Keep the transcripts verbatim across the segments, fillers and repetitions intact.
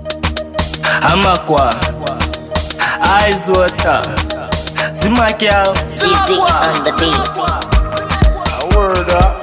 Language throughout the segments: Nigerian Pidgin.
Amakwa, Ice Water, Zimakia, Easy on the beat. Word up.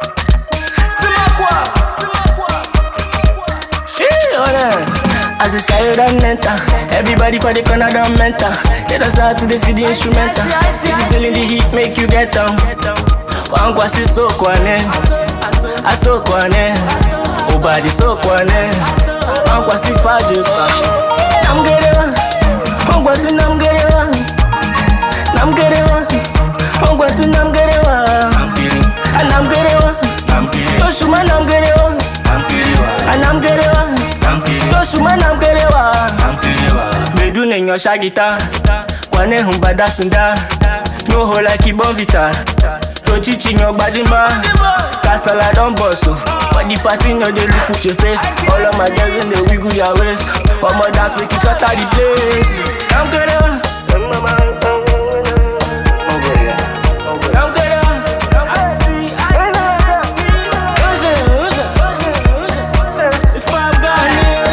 As a child and mentor, everybody for the corner don't mentor. Let us start to the feed the instrumental. If you feeling the heat, make you get down. One kwasi so kwane, I so kwane, Obadi so kwane. One kwasi faje fa. Nam gerewa, one kwasi nam gerewa, nam gerewa, one kwasi nam gerewa, nam gerewa, Yoshuma nam gerewa, nam gerewa. Yoshuma nam gerewa, Medu nenyo shagita, Kwane humbada sunda, No ho like Ibonvita, Tochichi nyo gbadimba, Kasala don bosso, For the party no they look at your face, All of my girls in the wiggle their waist, One more dance make you scatter the place. Nam gerewa, Nam gerewa, I see, I see, If I've got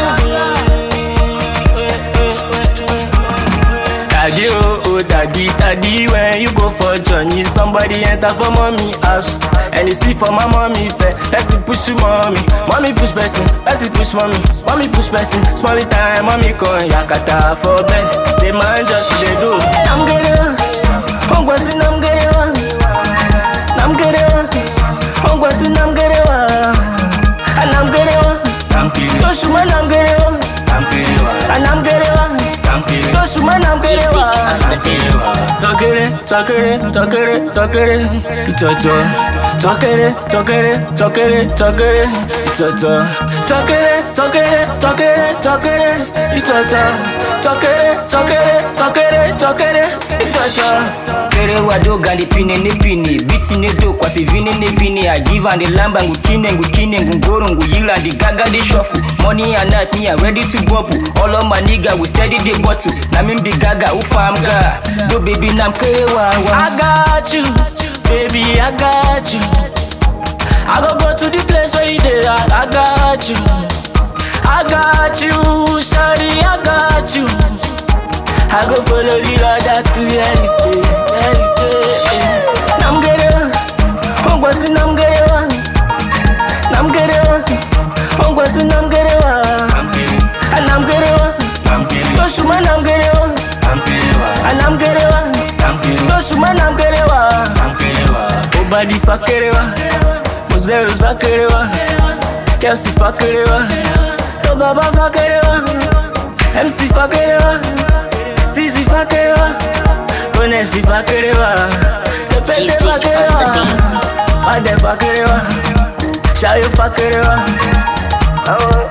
Daddy, oh, oh, daddy, daddy, when you go for journey, somebody enter for mommy house, and you see for my mommy pay. Person push mommy, mommy push person, person push mommy, mommy push person. Small time, mommy come yakata for bed. The man just they do. I'm getting, I'm going, I'm getting, I'm getting, I'm going, I'm getting, and I'm getting, I'm getting, Yoshuma, I'm getting, I'm getting, and I'm getting. Yoshuma nam gerewa, Tokere, tokere, tokere, tokere, Itoto, tokere, tokere, tokere, tokere, Itoto, tokere, tokere, tokere, tokere, Itoto, tokere, tokere, tokere, tokere, Itoto. Kere wado gandi pine ne pine, biti ne do kwa si vine ne vine. I give and the lamba ngu kine ngu kine ngu ngoro ngu yila the gaga the shuffle. Money and night me I ready to bubble. All of my nigga we steady the bottle. Na me be gaga ufa am ga. Do baby nam kerewa. I got you, baby I got you. I go go to the place where you dey. I got you, I got you, shawty I got you. I go follow the ladder to reality, reality. Nam gerewa, ongwasi nam gerewa, nam gerewa, ongwasi nam gerewa, nam gerewa, Yoshuma nam gerewa, nam gerewa, Yoshuma nam gerewa, Obadi fa kerewa, Mozeros fa kerewa, Kelsey fa kerewa, Obaba fa kerewa, M C fa kerewa. Tizi fa kerewa, Konesi fa kerewa, Tepete fa kerewa, Ade fa kerewa, Shayo fa kerewa.